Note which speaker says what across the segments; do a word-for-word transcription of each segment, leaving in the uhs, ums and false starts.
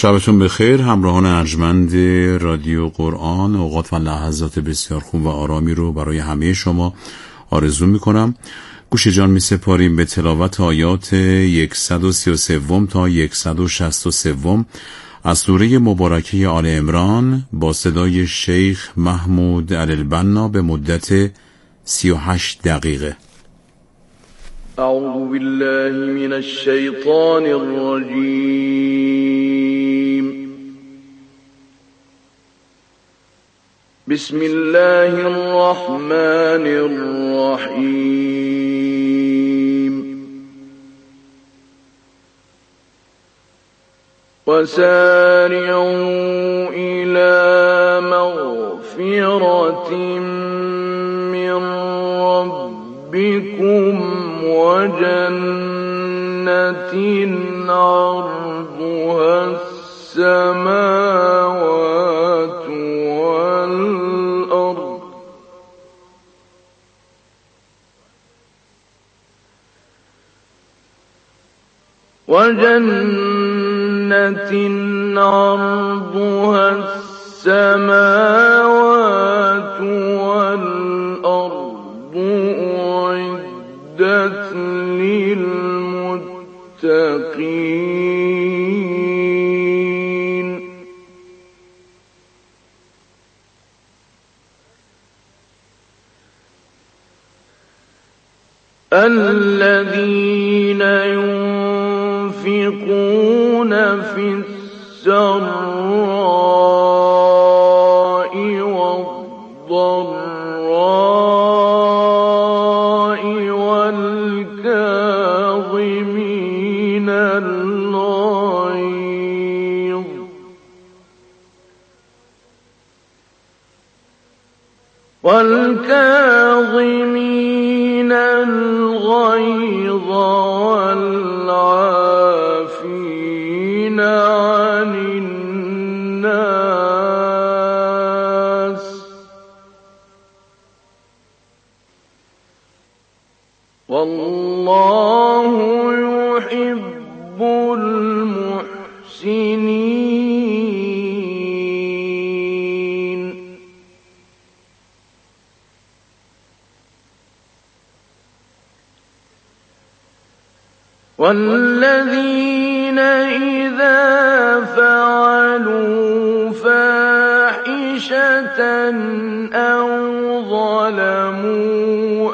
Speaker 1: شبتون بخیر همراهان ارجمند رادیو قرآن. اوقات و لحظات بسیار خوب و آرامی رو برای همه شما آرزو میکنم. گوش جان می سپاریم به تلاوت آیات صد و سی و سه تا صد و شصت و سه از سوره مبارکه آل عمران با صدای شیخ محمود علی‌البنا به مدت سی و هشت دقیقه.
Speaker 2: اعوذ بالله من الشیطان الرجیم. بسم الله الرحمن الرحیم. وسارعوا إلى مغفرة من ربكم وجنة عرضها السماوات والأرض وجنة عرضها السماوات والأرض أعدت للمتقين الذين ينفقون في السراء والضراء والكاظمين الغيظ والكاظمين الغيظ والعافين عن الناس والله يحب المحسنين. والذين إذا فعلوا فاحشة أو ظلموا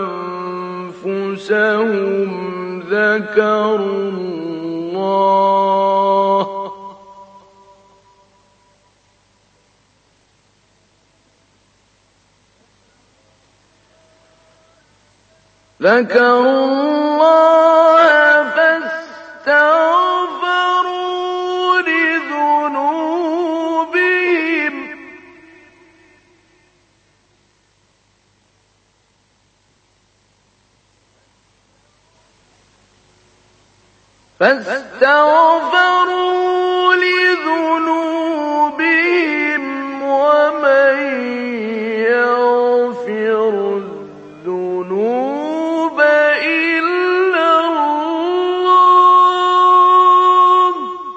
Speaker 2: أنفسهم ذكروا الله ذكروا الله فاستغفروا لذنوبهم فاستغفروا لذنوبهم ومن يغفر الذنوب إلا الله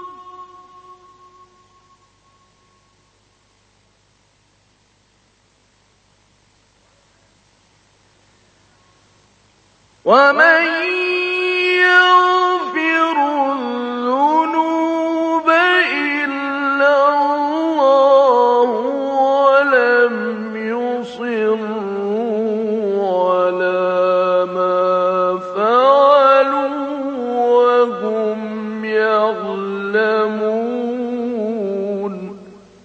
Speaker 2: ومن يغفر الذنوب إلا الله ولم يصروا على ما فعلوا وهم يعلمون.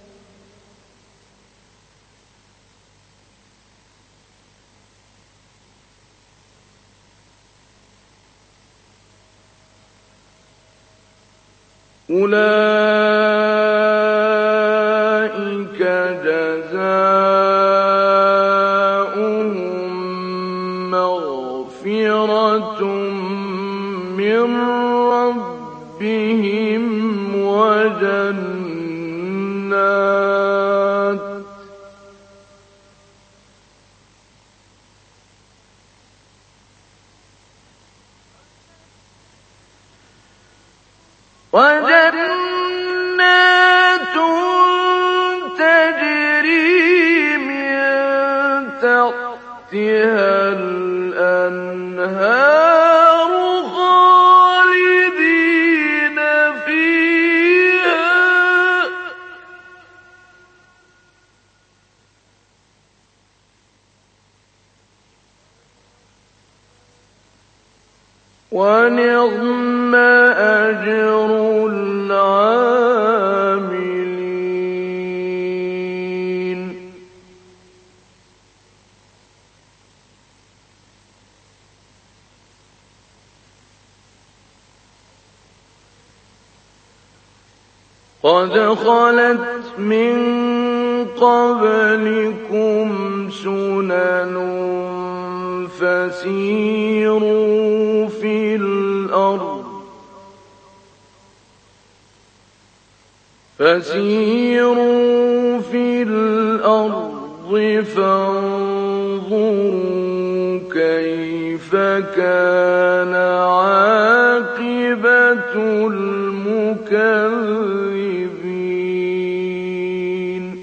Speaker 2: أولئك جزاؤهم مغفرة من ربهم وجنات وجنات تحتها الأنهار خالدين فيها ونعم أجر العاملين. قد خلت من قبلكم سنن فسيروا في الأرض فسيروا في الأرض فانظروا كيف كان عاقبة المكذبين.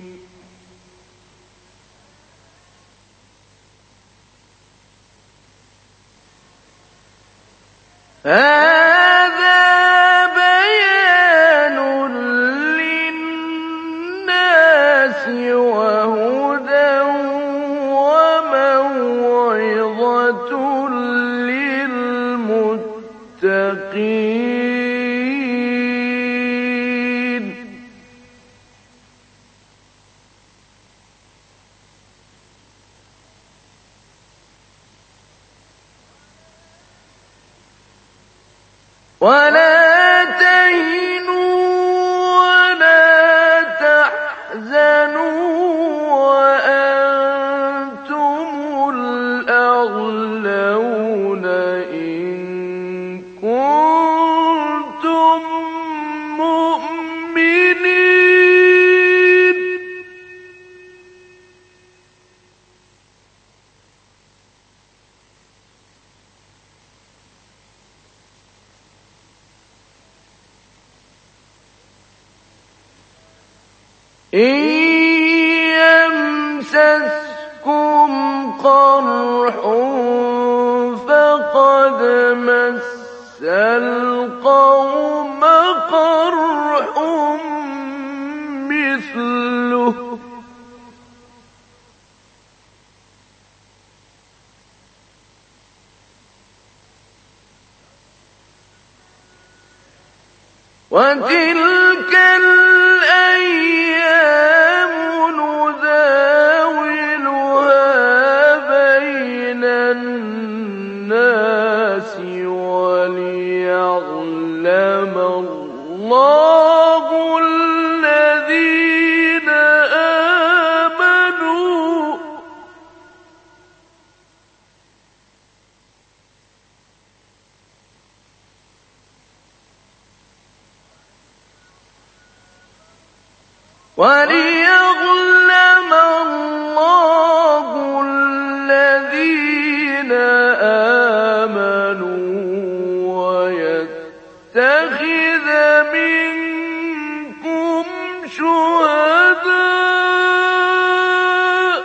Speaker 2: هذا بيان للناس وهدى وموعظة للمتقين. ولا تهنوا ولا تحزنوا وأنتم الأعلون إن كنتم مؤمنين. إن يمسسكم قرح فقد مس القوم قرح مثله وتلك الأيام نداولها بين الناس وليعلم الله الذين آمنوا وليعلم الله الذين آمنوا ويتخذ منكم شهداء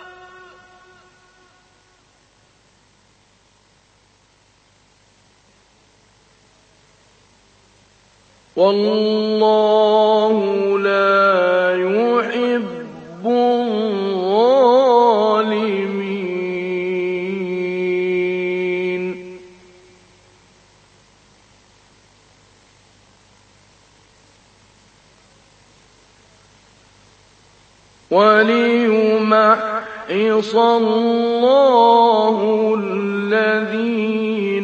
Speaker 2: والله لا يحب الظالمين. وليمحص الله الذين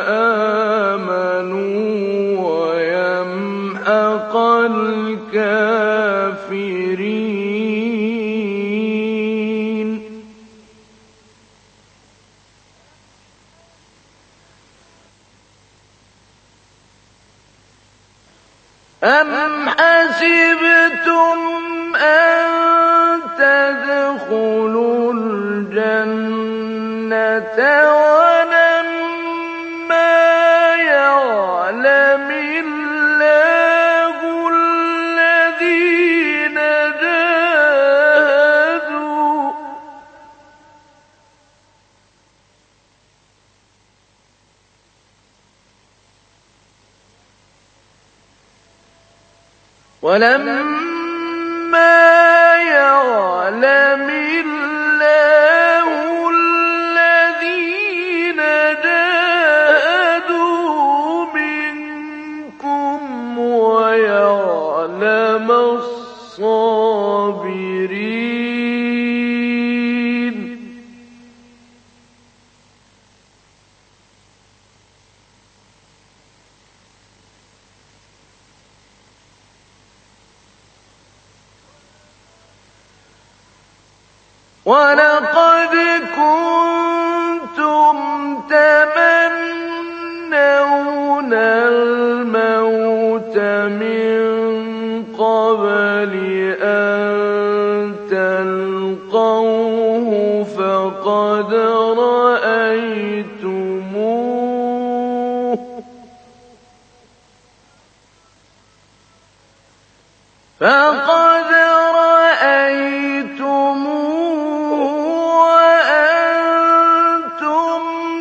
Speaker 2: آمنوا ويمحق الكافرين. أم حسبتم أن تدخلوا الجنة ولما يعلم الله الذين جاهدوا ولما يعلم الله الذين جاهدوا منكم ويعلم الصابرين ولقد كنتم تمنون الموت من قبل أن تلقوه فقد رأيتموه فقد رأيتموه وأنتم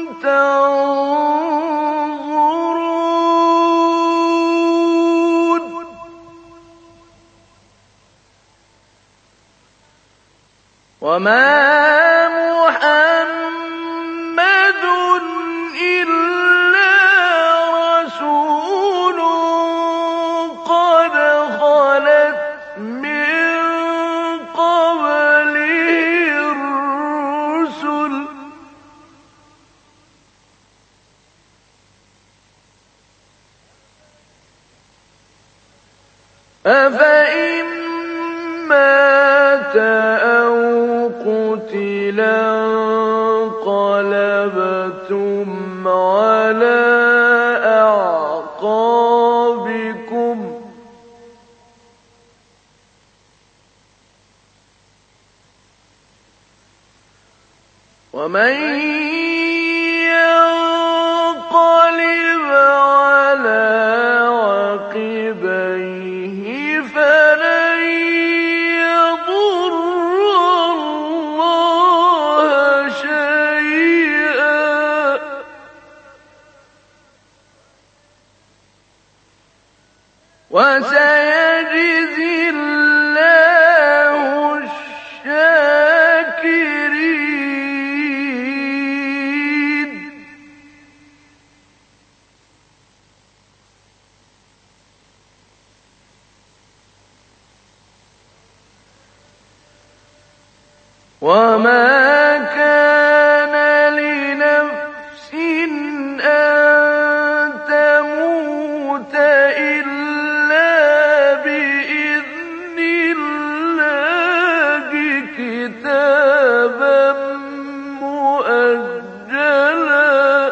Speaker 2: تنظرون وما محمد إلا رسول قد خلت من قبله الرسل أفإن مات أو قتلا انقلبتم على أعقابكم ومن ينقلب على عقبيه فلن يضر الله شيئا وسيجزي الله الشاكرين وما كان لنفس أن تموت إلا بإذن الله كتابا مؤجلا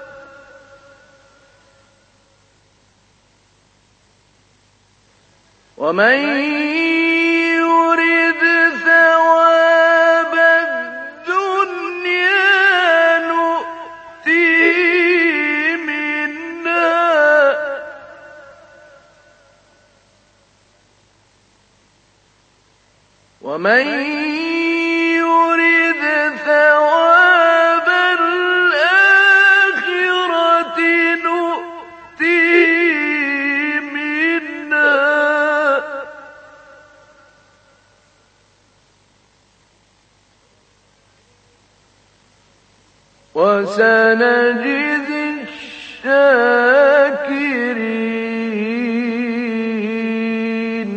Speaker 2: ومن يرد ثواب الدنيا نؤته منها ومن يرد ثواب الآخرة نؤته منها وسنجزي الشاكرين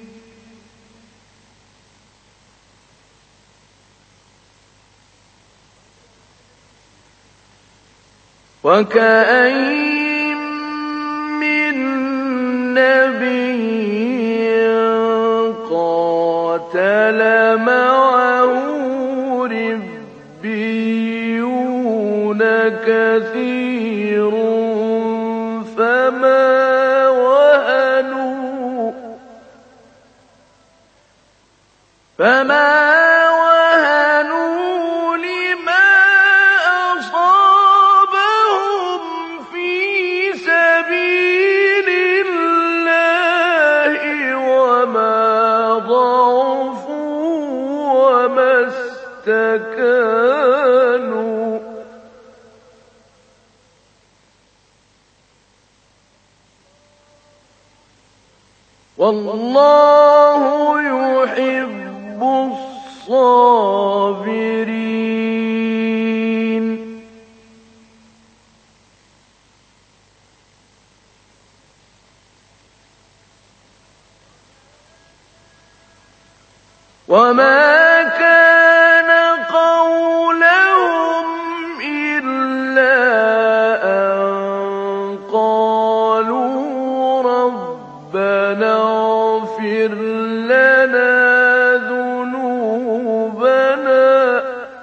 Speaker 2: وكأين من نبي قاتل معه ربيون كثير فما وهنوا فما وهنوا لما أصابهم في سبيل الله وما ضعفوا وما استكانوا والله يحب الصابرين. وما كان قولهم إلا أن قالوا ربنا اغفر لنا ذنوبنا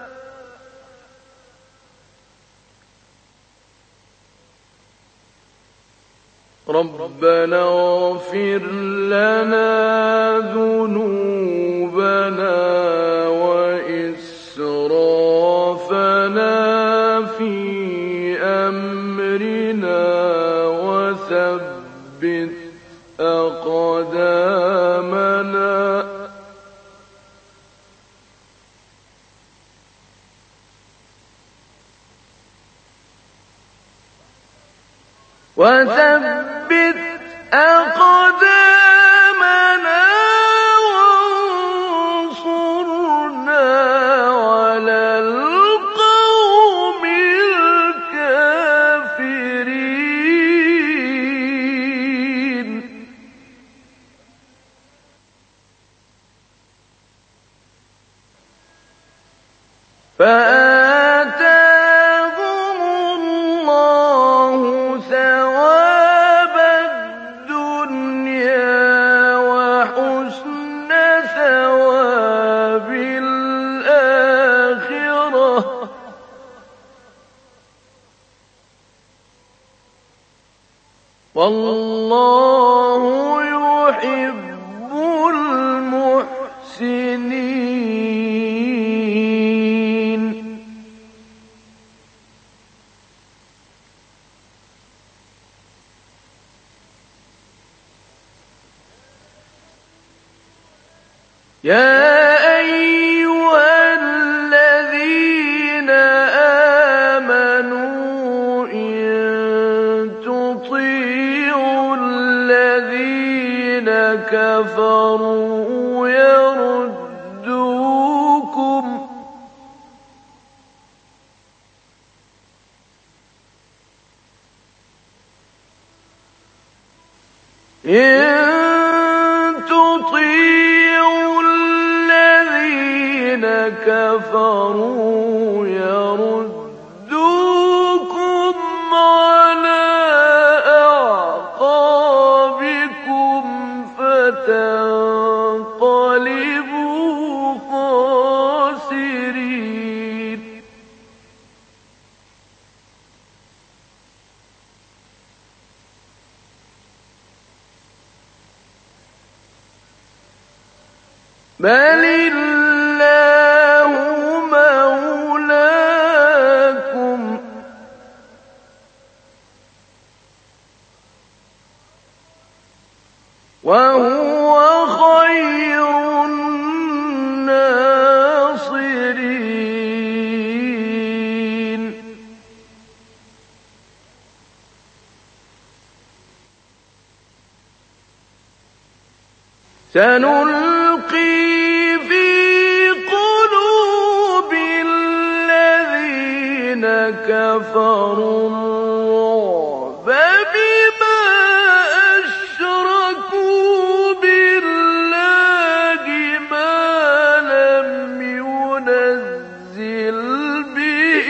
Speaker 2: ربنا اغفر لنا ذنوبنا وإسرافنا في أمرنا وثبت أقدامنا وثبت أقدامنا وانصرنا على القوم الكافرين. فآتاهم الله ثواب الدنيا وحسن ثواب الآخرة والله يحب المحسنين. يا أيها الذين آمنوا إن تطيعوا الذين كفروا يردوكم إن تطيعوا الذين كفروا يردوكم على أعقابكم فتنقلبوا خاسرين. بل الله مولاكم وهو خير الناصرين. سنلقي في قلوب الذين كفروا الرعب بما أشركوا بالله ما لم ينزل به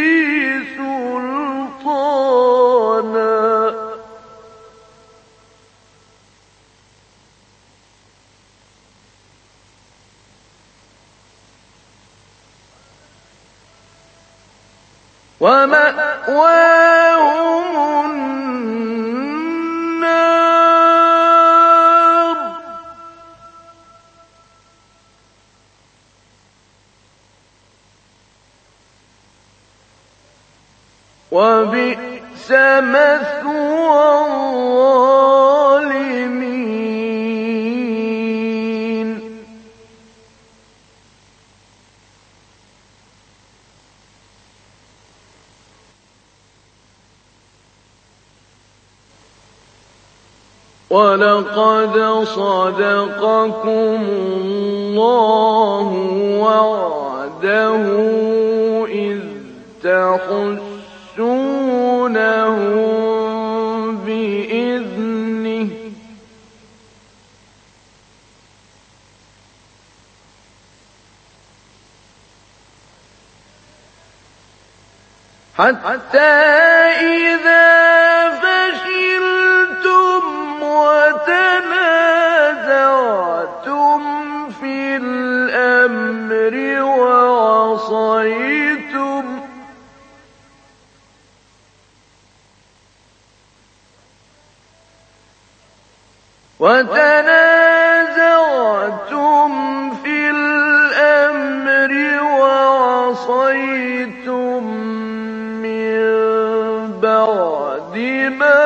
Speaker 2: سلطانا ومأواهم النار وبئس مثوى الظالمين. وَلَقَدْ صَدَقَكُمُ اللَّهُ وَعْدَهُ إِذْ تَحُسُّونَهُم بِإِذْنِهِ حَتَّى إِذَا فَشِلْتُمْ وَتَنَازَعْتُمْ فِي الْأَمْرِ وَعَصَيْتُمْ وَتَنَازَعْتُمْ فِي الْأَمْرِ وَعَصَيْتُمْ مِن بَعْدِ مَا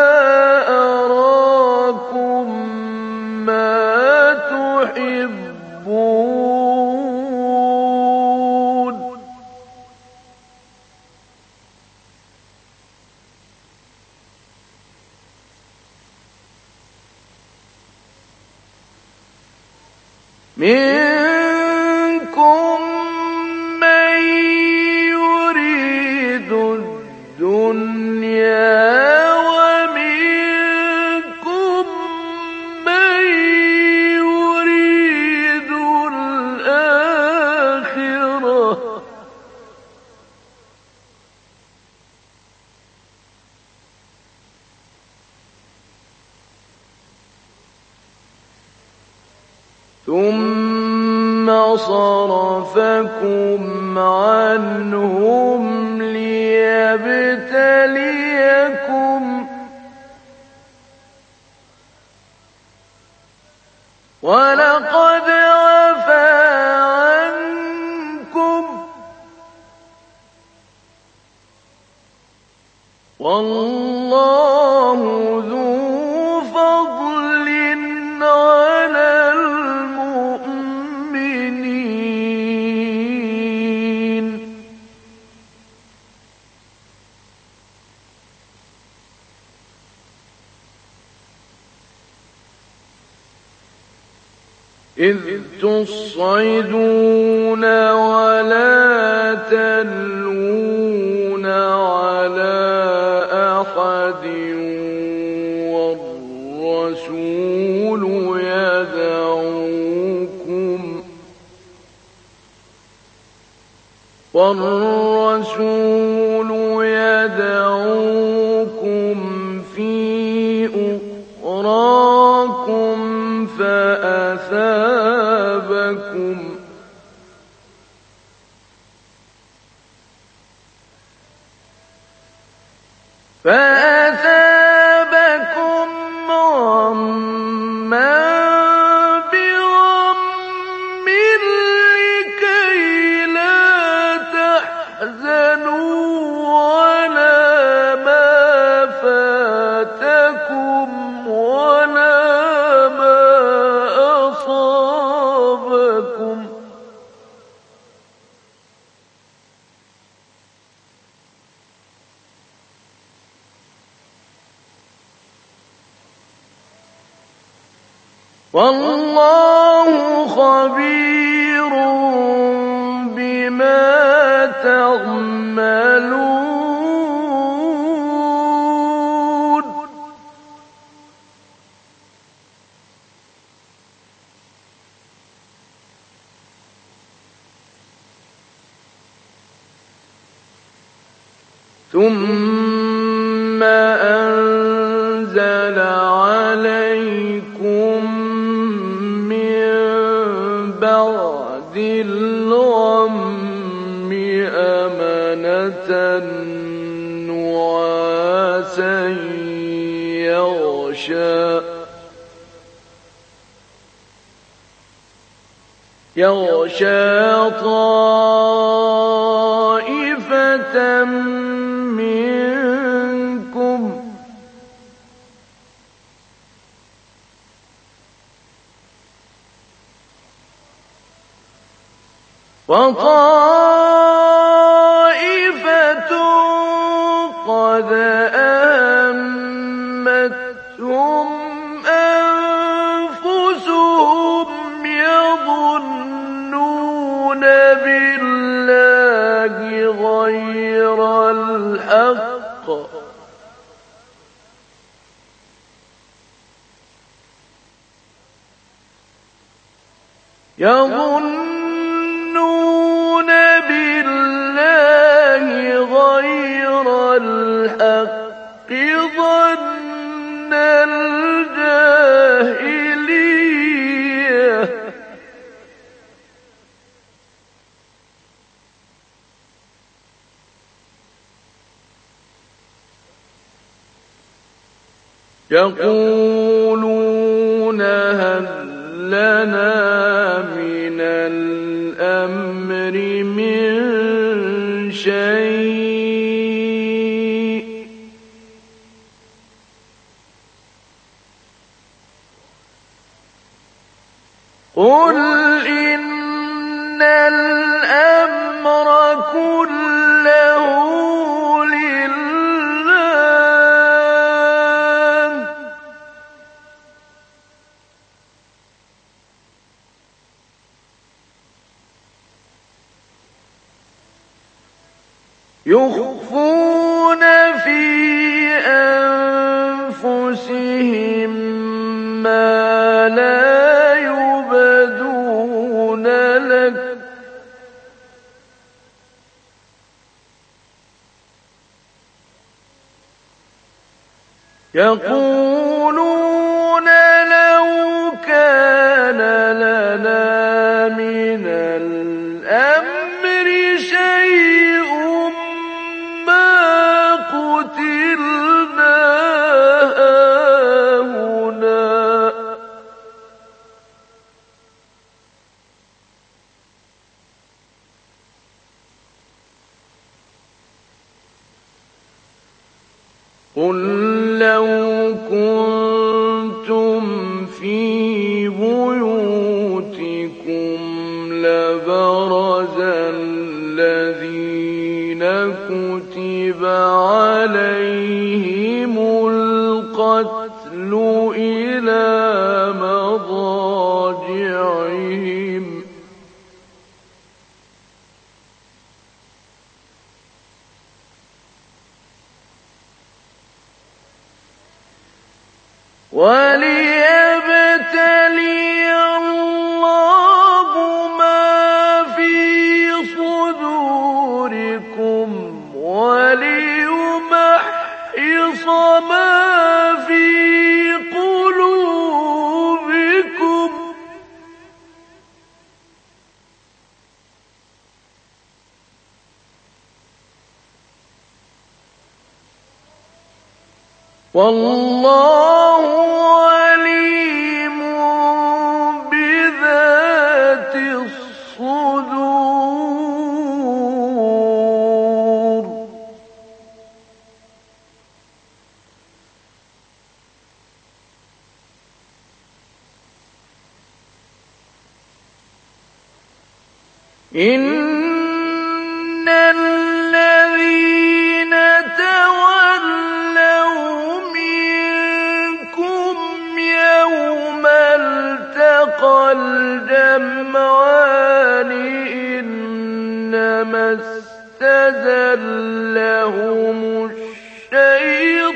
Speaker 2: أَرَاكُم مَّا تُحِبُّونَ مِنكُم مَّن يُرِيدُ الدُّنْيَا وَمِنكُم مَّن يُرِيدُ الْآخِرَةَ ۚ ثُمَّ صَرَفَكُمْ عَنْهُمْ لِيَبْتَلِيَكُمْ ۖ وَلَقَدْ عَفَا عَنكُمْ ۗ وَاللَّهُ ذُو فَضْلٍ عَلَى الْمُؤْمِنِينَ إِذْ تُصْعِدُونَ وَلَا تَلْوُونَ عَلَىٰ أَحَدٍ وَالرَّسُولُ يَدْعُوكُمْ وَالرَّسُولُ يَدْعُوكُمْ فِي أُخْرَاكُمْ فَأَثَابَكُمْ فَأَثَابَكُمْ غَمًّا بِغَمٍّ لِّكَيْ لَا تَحْزَنُوا عَلَىٰ مَا فَاتَكُمْ وَلَا مَا أَصَابَكُمْ ۗ وَاللَّهُ خَبِيرٌ بِمَا تَعْمَلُونَ ثُمَّ أَنزَلَ عَلَيْكُم مِّن بَعْدِ الْغَمِّ أَمَنَةً نُّعَاسًا يَغْشَىٰ طَائِفَةً مِّنكُمْ ۖ وَطَائِفَةٌ قَدْ أَهَمَّتْهُمْ أَنفُسُهُمْ غير الحق يظنون بالله غير الحق ظن الجاهلية يقولون هل لنا من الأمر من شيء قل إن الأمر كله لله يخفون في أنفسهم ما لا يبدون لك يقولون لو كان لنا من الأمر شيء ما قتلنا هاهنا قل لو كنتم في بيوتكم لبرز الذين كتب عليهم القتل إلى مضاجعهم وليبتلي الله ما في صدوركم وليمحص ما في قلوبكم والله عليم بذات الصدور إن الذين تولوا منكم يوم التقى الجمعان إنما استزلهم الشيطان